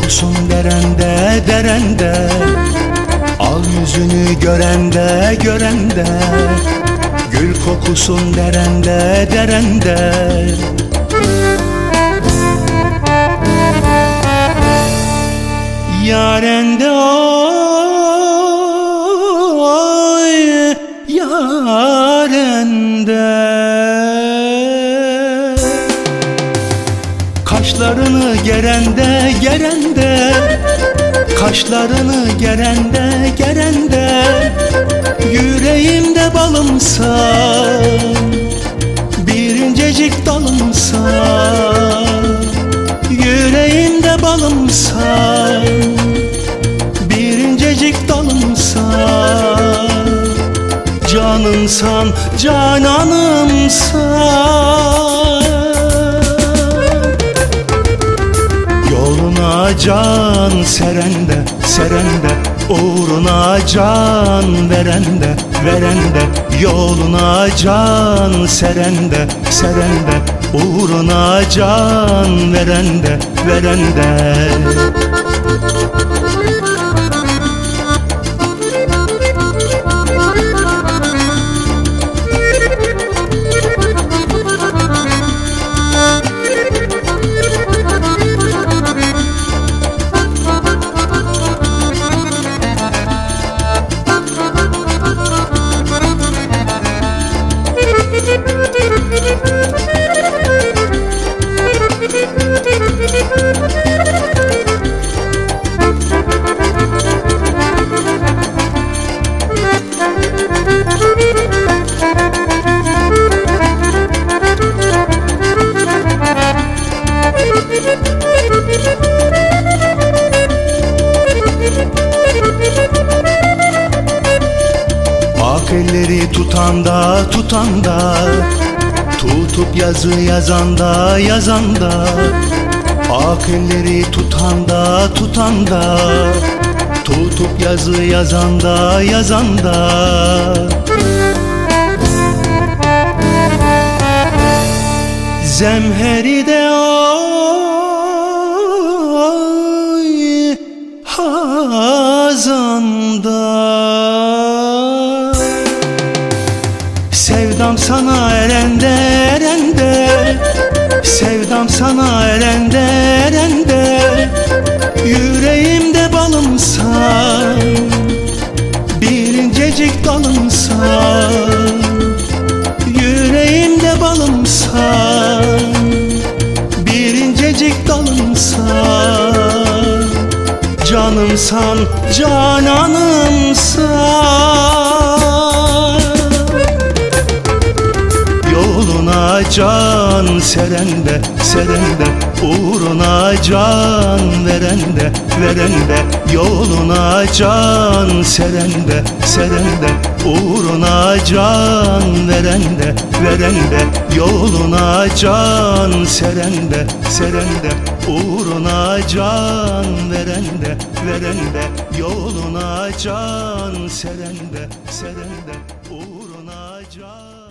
kokusun derende derende, al yüzünü görende görende, gül kokusun derende derende. Yarende oy yarende, kaşlarını gerende gerende, kaşlarını gerende gerende, yüreğimde balımsan, bir incecik dalımsan, yüreğimde balımsan, bir incecik dalımsan, canımsan, cananımsan. Yoluna can serende, serende, uğruna can verende, verende, yoluna can serende, serende, uğruna can verende, verende. Ak elleri tutanda tutanda, tutup yazı yazanda yazanda, ak elleri tutanda tutanda, tutup yazı yazanda yazanda. Zemheride oy hazanda, sevdam sana erende erende, sevdam sana erende erende, yüreğimde balımsan, bir incecik dalımsan, yüreğimde balımsan, bir incecik dalımsan, canımsan, cananımsan. Yoluna can serende, serende, uğruna can verende, verende, yoluna can serende, serende, uğruna can verende, verende, yoluna can serende, serende, uğruna can verende, verende, yoluna can serende, serende, uğruna can.